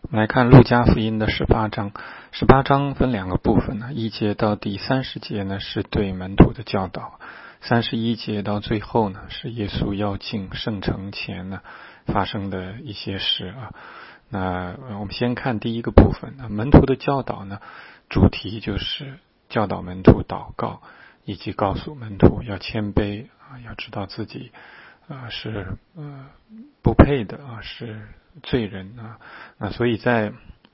我们来看路加福音的18章。18章分两个部分呢，1节到第30节呢是对门徒的教导，31节到最后呢是耶稣要进圣城前呢发生的一些事啊。那我们先看第一个部分，门徒的教导呢，主题就是教导门徒祷告，以及告诉门徒要谦卑啊，要知道自己是不配的啊，是罪人啊。那所以在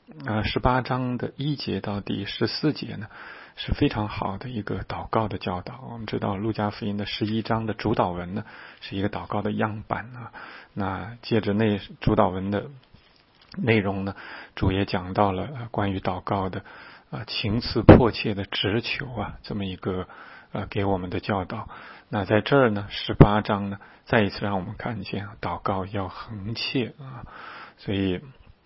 18章的1节到第14节呢是非常好的一个祷告的教导。我们知道路加福音的11章的主导文呢是一个祷告的样板啊。那借着那主导文的内容呢，主也讲到了关于祷告的情辞迫切的直求啊，这么一个给我们的教导。那在这儿呢18章呢再一次让我们看见祷告要恒切啊。所以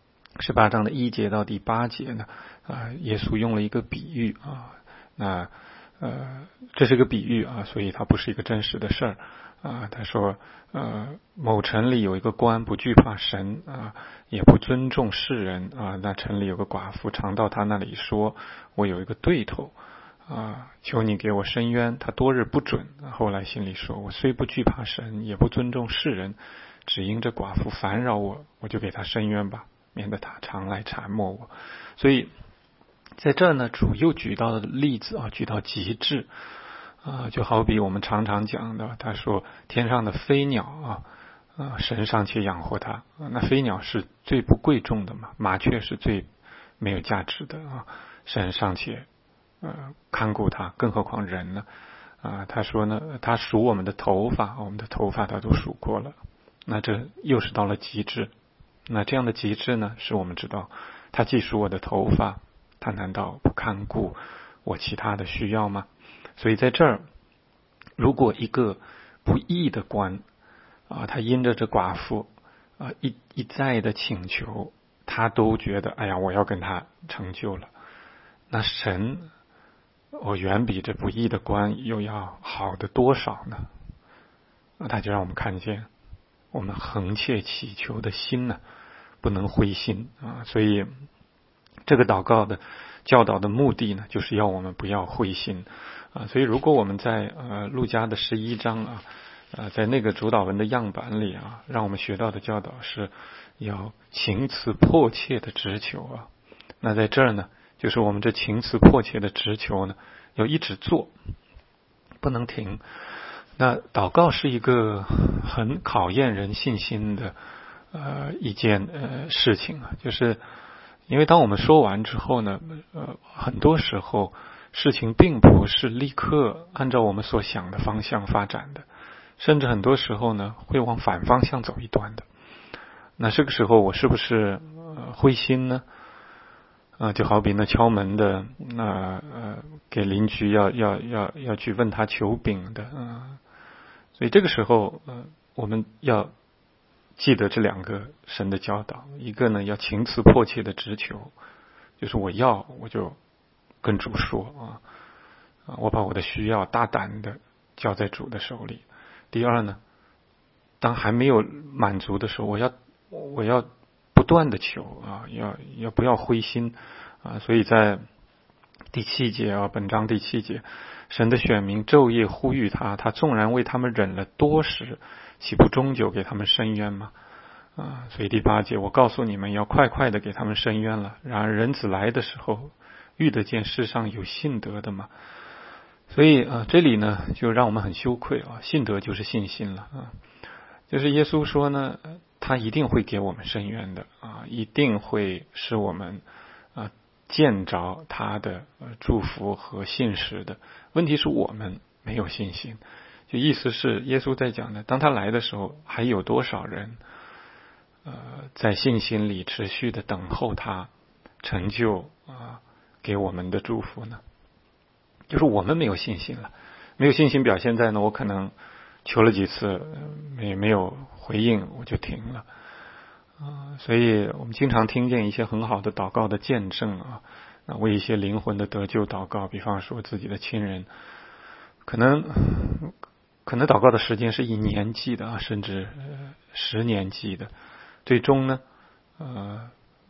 18章的1节到第8节呢耶稣用了一个比喻啊。那这是个比喻啊，所以它不是一个真实的事儿啊。他说某城里有一个官不惧怕神啊，也不尊重世人啊。那城里有个寡妇常到他那里说，我有一个对头求你给我伸冤。他多日不准，后来心里说，我虽不惧怕神，也不尊重世人，只因这寡妇烦扰我，我就给他伸冤吧，免得他常来缠磨我。所以在这呢，主又举到的例子举到极致就好比我们常常讲的，他说天上的飞鸟神尚且养活它，那飞鸟是最不贵重的嘛，麻雀是最没有价值的神尚且看顾它，更何况人呢他说呢，他数我们的头发，我们的头发他都数过了。那这又是到了极致。那这样的极致呢，是我们知道他既数我的头发，他难道不看顾我其他的需要吗？所以在这儿，如果一个不义的官他因着这寡妇一再的请求，他都觉得哎呀，我要跟他成就了，那神远比这不义的官又要好的多少呢？他就让我们看见我们恒切祈求的心呢不能灰心所以这个祷告的教导的目的呢，就是要我们不要灰心所以如果我们在路加的11章在那个主导文的样板里让我们学到的教导是要情辞迫切的直求那在这儿呢，就是我们这情辞迫切的直求呢，要一直做，不能停。那祷告是一个很考验人信心的一件事情就是因为当我们说完之后呢很多时候事情并不是立刻按照我们所想的方向发展的，甚至很多时候呢会往反方向走一段的。那这个时候我是不是灰心呢？就好比那敲门的给邻居要去问他求饼的所以这个时候我们要记得这两个神的教导，一个呢要情辞迫切的直求，就是我就跟主说我把我的需要大胆的交在主的手里。第二呢，当还没有满足的时候，我要不断的求要不要灰心所以在第7节本章第7节，神的选民昼夜呼吁他纵然为他们忍了多时，岂不终究给他们伸冤吗？所以第8节，我告诉你们要快快的给他们伸冤了。然而人子来的时候，遇得见世上有信德的吗？所以这里呢就让我们很羞愧信德就是信心了就是耶稣说呢，他一定会给我们伸冤的一定会使我们见着他的祝福和信实的。问题是我们没有信心，就意思是耶稣在讲呢，当他来的时候，还有多少人在信心里持续的等候他成就给我们的祝福呢？就是我们没有信心了，没有信心表现在呢，我可能求了几次没有回应，我就停了所以我们经常听见一些很好的祷告的见证为一些灵魂的得救祷告，比方说自己的亲人，可能祷告的时间是1年计的甚至10年计的，最终呢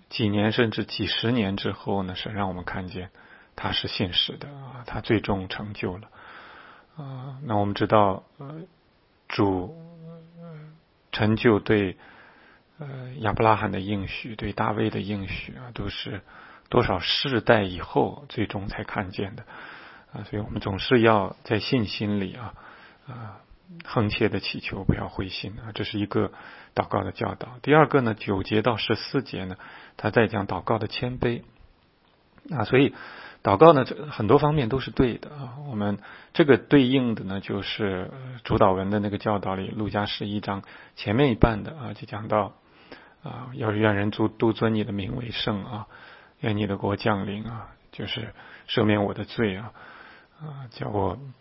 几年甚至几十年之后呢，神让我们看见他是信实的啊，他最终成就了啊。那我们知道主成就对亚伯拉罕的应许，对大卫的应许啊，都是多少世代以后最终才看见的啊。所以我们总是要在信心里恒切的祈求，不要灰心啊，这是一个祷告的教导。第二个呢，9节到14节呢，他在讲祷告的谦卑啊，所以祷告呢很多方面都是对的啊。我们这个对应的呢，就是主导文的那个教导里，路加11章前面一半的啊，就讲到啊，要是愿人都尊你的名为圣啊，愿你的国降临啊，就是赦免我的罪啊，叫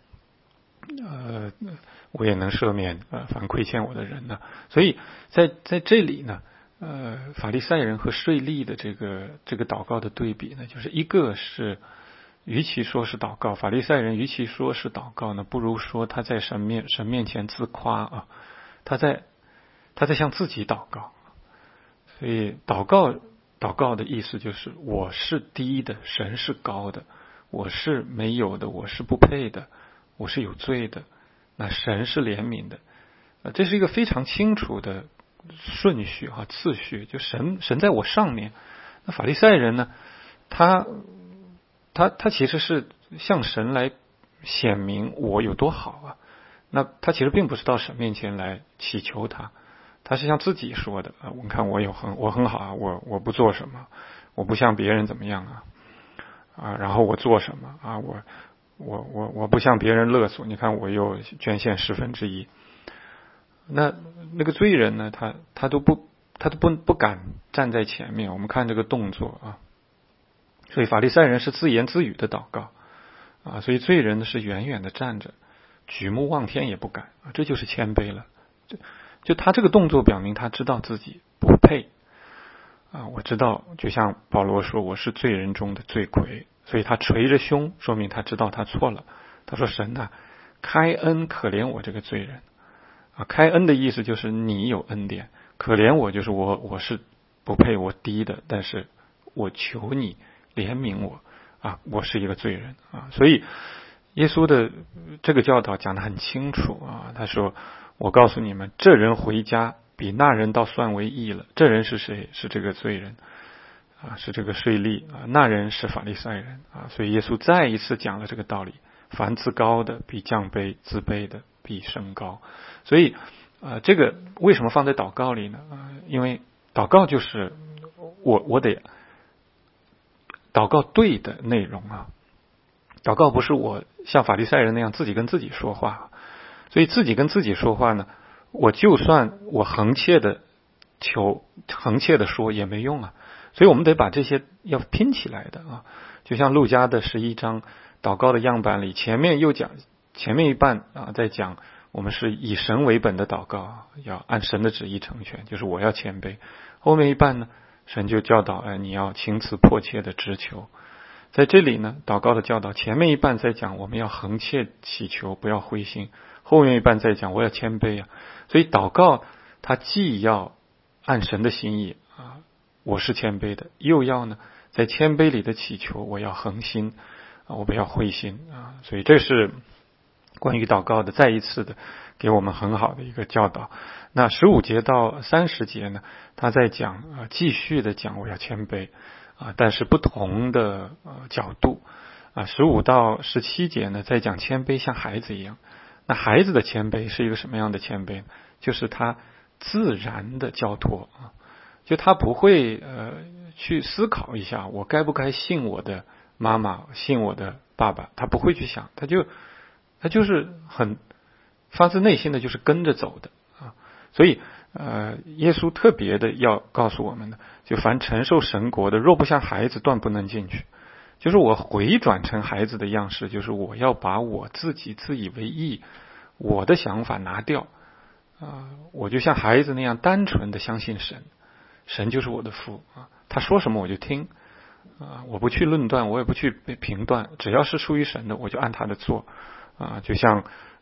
我也能赦免凡亏欠我的人呢。所以在这里呢，法利赛人和税吏的这个祷告的对比呢，就是一个是与其说是祷告，法利赛人与其说是祷告呢，不如说他在神面前自夸啊，他在向自己祷告。所以祷告的意思就是我是低的，神是高的，我是没有的，我是不配的，我是有罪的，那神是怜悯的，这是一个非常清楚的顺序次序，就神在我上面。那法利赛人呢，他其实是向神来显明我有多好啊，那他其实并不是到神面前来祈求他是向自己说的啊，我看我很好啊，我不做什么，我不像别人怎么样然后我做什么啊，我不向别人勒索，你看我又捐献1/10。那个罪人呢，他都不敢站在前面。我们看这个动作啊，所以法利赛人是自言自语的祷告啊，所以罪人呢是远远的站着，举目望天也不敢啊，这就是谦卑了。就他这个动作表明他知道自己不配啊，我知道，就像保罗说我是罪人中的罪魁，所以他捶着胸，说明他知道他错了。他说神啊，开恩可怜我这个罪人啊，开恩的意思就是你有恩典，可怜我就是我是不配，我低的，但是我求你怜悯我啊，我是一个罪人啊。所以耶稣的这个教导讲得很清楚啊，他说我告诉你们，这人回家比那人倒算为义了。这人是谁？是这个罪人啊，是这个税吏啊，那人是法利赛人啊。所以耶稣再一次讲了这个道理，凡自高的必降卑，自卑的必升高。所以这个为什么放在祷告里呢？因为祷告就是我得祷告对的内容啊，祷告不是我像法利赛人那样自己跟自己说话。所以自己跟自己说话呢，我就算我恒切的说也没用啊。所以我们得把这些要拼起来的啊。就像路加的11章祷告的样板里，前面一半在讲我们是以神为本的祷告，要按神的旨意成全，就是我要谦卑。后面一半呢，神就教导你要情辞迫切的直求。在这里呢，祷告的教导前面一半在讲我们要恒切祈求，不要灰心，后面一半在讲我要谦卑啊。所以祷告它既要按神的心意啊，我是谦卑的，又要呢在谦卑里的祈求我要恒心我不要灰心啊。所以这是关于祷告的再一次的给我们很好的一个教导。那15节到30节呢，他在讲继续的讲我要谦卑但是不同的角度15到17节呢，在讲谦卑像孩子一样。那孩子的谦卑是一个什么样的谦卑呢？就是他自然的交托就他不会去思考一下我该不该信我的妈妈，信我的爸爸，他不会去想，他就是很发自内心的就是跟着走的所以耶稣特别的要告诉我们的，就凡承受神国的，若不像孩子，断不能进去。就是我回转成孩子的样式，就是我要把我自己自以为义，我的想法拿掉我就像孩子那样单纯的相信神，神就是我的父他说什么我就听我不去论断，我也不去评断，只要是属于神的，我就按他的做就像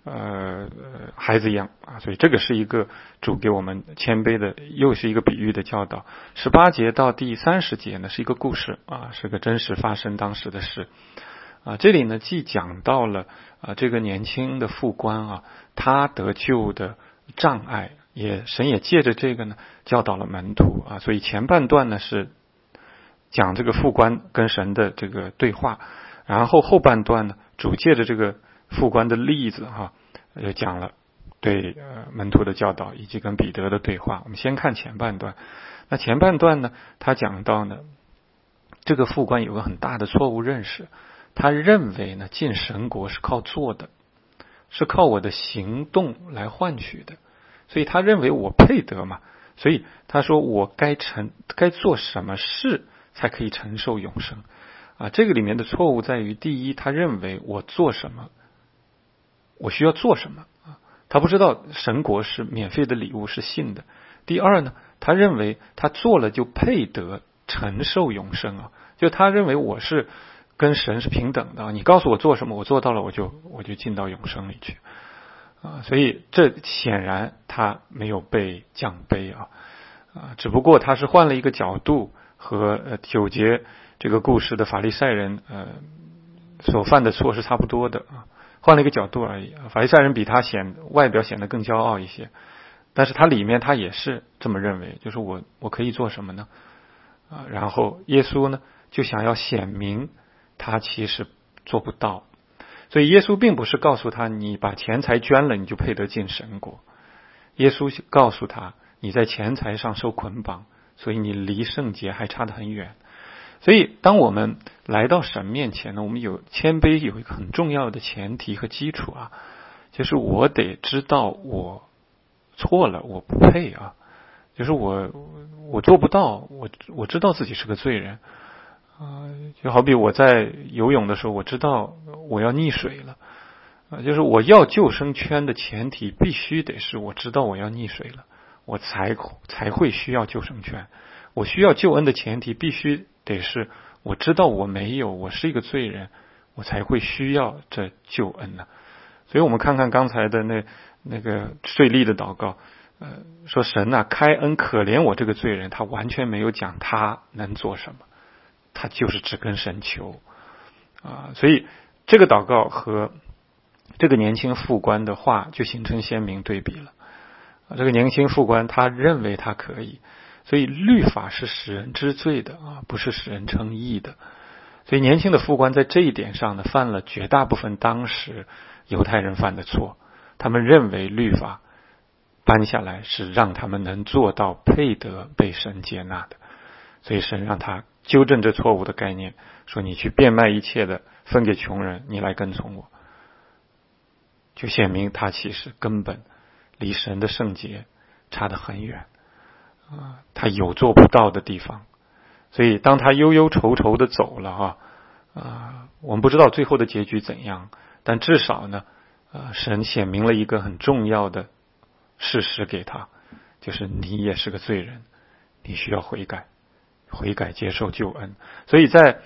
孩子一样啊。所以这个是一个主给我们谦卑的，又是一个比喻的教导。18节到第30节呢是一个故事啊，是个真实发生当时的事啊。这里呢既讲到了这个年轻的副官啊，他得救的障碍，神也借着这个呢教导了门徒啊。所以前半段呢是讲这个副官跟神的这个对话，然后后半段呢主借着这个副官的例子就讲了对门徒的教导以及跟彼得的对话。我们先看前半段。那前半段呢，他讲到呢，这个副官有个很大的错误认识，他认为呢进神国是靠做的，是靠我的行动来换取的，所以他认为我配得嘛，所以他说我该做什么事才可以承受永生啊。这个里面的错误在于，第一，他认为我做什么，我需要做什么啊？他不知道神国是免费的礼物，是信的。第二呢，他认为他做了就配得承受永生啊，就他认为我是跟神是平等的，你告诉我做什么，我做到了，我就进到永生里去啊。所以这显然他没有被降卑只不过他是换了一个角度，和9节这个故事的法利赛人所犯的错是差不多的啊，换了一个角度而已。法利赛人比他外表显得更骄傲一些，但是他里面他也是这么认为，就是我可以做什么呢然后耶稣呢就想要显明他其实做不到，所以耶稣并不是告诉他你把钱财捐了你就配得进神国，耶稣告诉他你在钱财上受捆绑，所以你离圣洁还差得很远。所以当我们来到神面前呢，我们谦卑有一个很重要的前提和基础就是我得知道我错了，我不配就是我做不到，我知道自己是个罪人就好比我在游泳的时候，我知道我要溺水了就是我要救生圈的前提必须得是我知道我要溺水了，我才会需要救生圈。我需要救恩的前提必须得是我知道我没有，我是一个罪人，我才会需要这救恩呢。所以我们看看刚才的那个税吏的祷告说神开恩可怜我这个罪人，他完全没有讲他能做什么，他就是只跟神求所以这个祷告和这个年轻副官的话就形成鲜明对比了这个年轻副官他认为他可以，所以律法是使人知罪的不是使人称义的。所以年轻的副官在这一点上呢，犯了绝大部分当时犹太人犯的错。他们认为律法颁下来是让他们能做到配得被神接纳的，所以神让他纠正这错误的概念，说你去变卖一切的分给穷人，你来跟从我，就显明他其实根本离神的圣洁差得很远他有做不到的地方。所以当他忧忧愁愁的走了我们不知道最后的结局怎样，但至少呢神显明了一个很重要的事实给他，就是你也是个罪人，你需要悔改接受救恩。所以在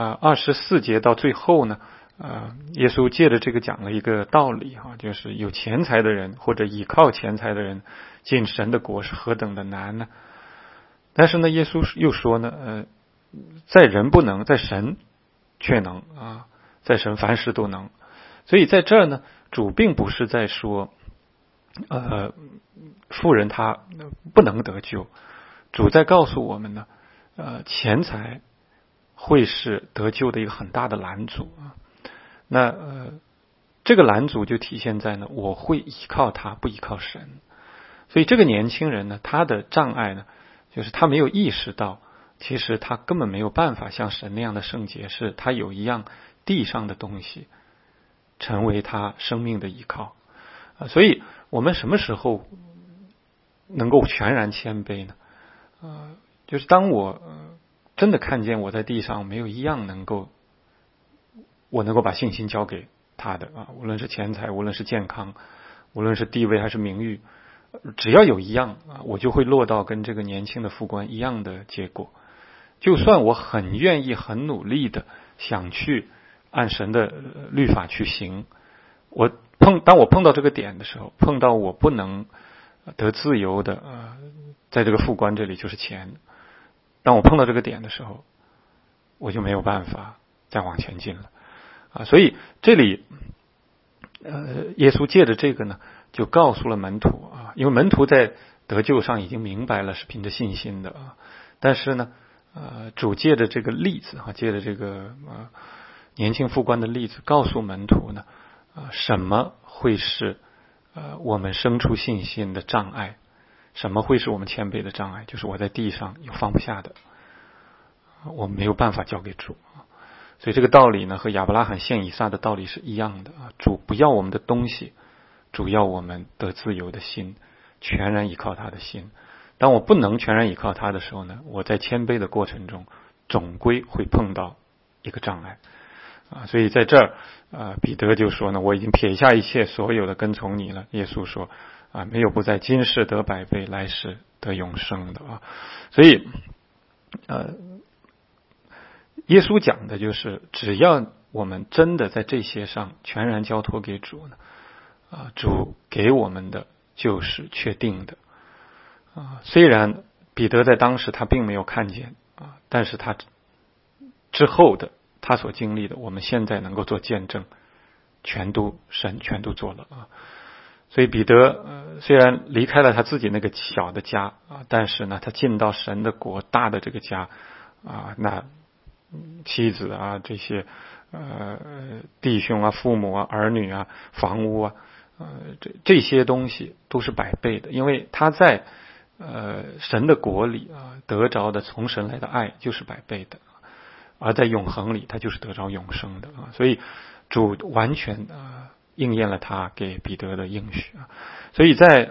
24节到最后呢耶稣借着这个讲了一个道理就是有钱财的人或者倚靠钱财的人进神的国是何等的难呢。但是呢耶稣又说呢在人不能，在神却能在神凡事都能。所以在这儿呢主并不是在说富人他不能得救，主在告诉我们呢钱财会是得救的一个很大的拦阻那这个拦阻就体现在呢我会依靠他不依靠神。所以这个年轻人呢他的障碍呢就是他没有意识到其实他根本没有办法像神那样的圣洁，是他有一样地上的东西成为他生命的依靠所以我们什么时候能够全然谦卑呢就是当我真的看见我在地上没有一样我能够把信心交给他的无论是钱财，无论是健康，无论是地位还是名誉，只要有一样我就会落到跟这个年轻的副官一样的结果。就算我很愿意很努力的想去按神的律法去行，我当我碰到这个点的时候，碰到我不能得自由的在这个副官这里就是钱，当我碰到这个点的时候，我就没有办法再往前进了所以这里耶稣借着这个呢，就告诉了门徒因为门徒在得救上已经明白了是凭着信心的但是呢主借着这个例子借着这个年轻副官的例子，告诉门徒呢什么会是我们生出信心的障碍，什么会是我们谦卑的障碍，就是我在地上有放不下的，我没有办法交给主所以这个道理呢和亚伯拉罕献以撒的道理是一样的主不要我们的东西，主要我们得自由的心，全然依靠他的心。当我不能全然依靠他的时候呢，我在谦卑的过程中总归会碰到一个障碍所以在这儿彼得就说呢，我已经撇下一切所有的跟从你了。耶稣说没有不在今世得百倍，来世得永生的所以耶稣讲的就是只要我们真的在这些上全然交托给主呢主给我们的就是确定的虽然彼得在当时他并没有看见但是他之后的他所经历的，我们现在能够做见证，神全都做了所以彼得虽然离开了他自己那个小的家但是呢他进到神的国大的这个家那妻子这些弟兄父母儿女房屋这些东西都是百倍的，因为他在神的国里得着的从神来的爱就是百倍的，而在永恒里他就是得着永生的所以主完全应验了他给彼得的应许所以在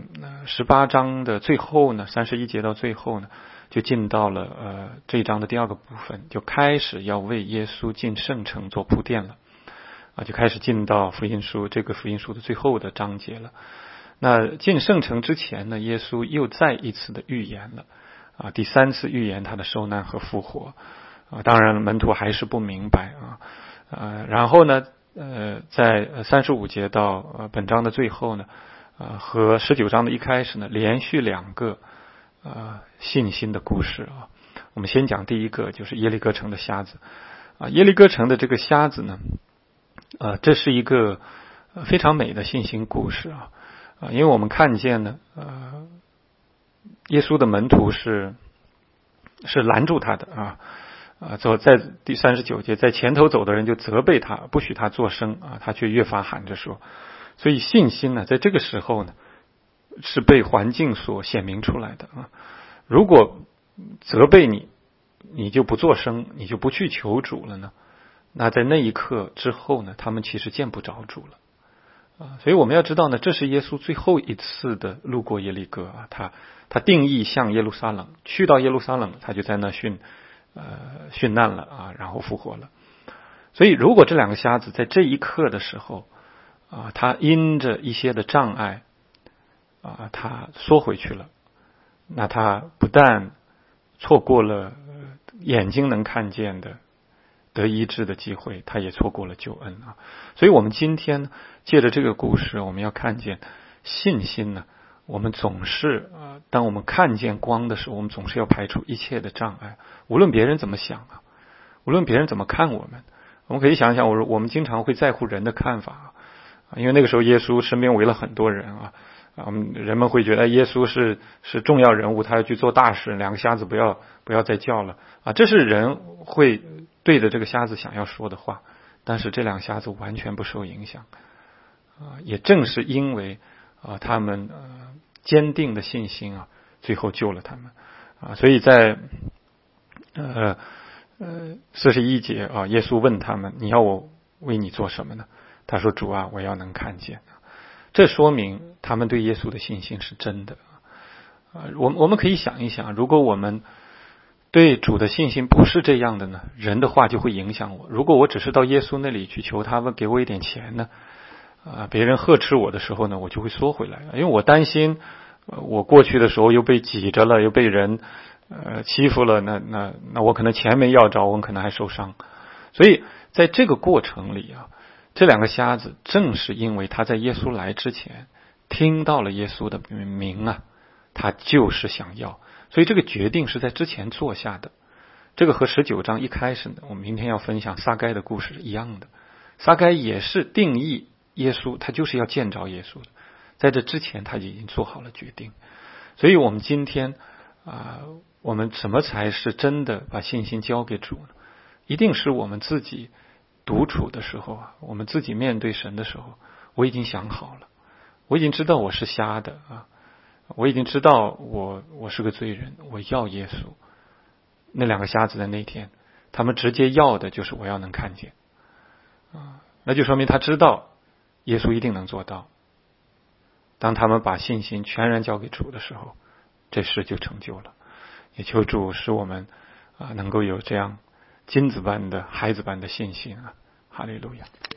18章的最后呢，31节到最后呢，就进到了这一章的第二个部分，就开始要为耶稣进圣城做铺垫了就开始进到福音书这个福音书的最后的章节了。那进圣城之前呢，耶稣又再一次的预言了第三次预言他的受难和复活当然门徒还是不明白然后呢在35节到本章的最后呢和19章的一开始呢，连续两个信心的故事我们先讲第一个，就是耶利哥城的瞎子耶利哥城的这个瞎子呢这是一个非常美的信心故事因为我们看见呢耶稣的门徒是拦住他的走在第39节，在前头走的人就责备他，不许他作声他却越发喊着说。所以信心呢在这个时候呢是被环境所显明出来的如果责备你，你就不作声，你就不去求主了呢，那在那一刻之后呢，他们其实见不着主了所以我们要知道呢，这是耶稣最后一次的路过耶利哥他定义向耶路撒冷，去到耶路撒冷，他就在那殉难了然后复活了。所以如果这两个瞎子在这一刻的时候他因着一些的障碍他缩回去了，那他不但错过了眼睛能看见的得医治的机会，他也错过了救恩所以我们今天借着这个故事，我们要看见信心呢，我们总是当我们看见光的时候，我们总是要排除一切的障碍，无论别人怎么想无论别人怎么看我们。我们可以想想我们经常会在乎人的看法因为那个时候耶稣身边围了很多人人们会觉得耶稣是重要人物，他要去做大事，两个瞎子不要再叫了这是人会对着这个瞎子想要说的话。但是这两个瞎子完全不受影响也正是因为他们坚定的信心最后救了他们所以在41节耶稣问他们，你要我为你做什么呢？他说，主我要能看见。这说明他们对耶稣的信心是真的我们可以想一想，如果我们对主的信心不是这样的呢，人的话就会影响我。如果我只是到耶稣那里去求他们给我一点钱呢别人呵斥我的时候呢，我就会缩回来因为我担心我过去的时候又被挤着了，又被人欺负了，那我可能钱没要着，我可能还受伤。所以在这个过程里这两个瞎子正是因为他在耶稣来之前听到了耶稣的名啊，他就是想要，所以这个决定是在之前做下的。这个和19章一开始呢，我们明天要分享撒该的故事是一样的。撒该也是定义耶稣，他就是要见着耶稣的，在这之前他已经做好了决定。所以我们今天我们什么才是真的把信心交给主呢？一定是我们自己独处的时候我们自己面对神的时候，我已经想好了，我已经知道我是瞎的我已经知道我是个罪人，我要耶稣。那两个瞎子的那天，他们直接要的就是我要能看见那就说明他知道耶稣一定能做到。当他们把信心全然交给主的时候，这事就成就了。也求主使我们能够有这样金子般的孩子般的信心哈利路亚。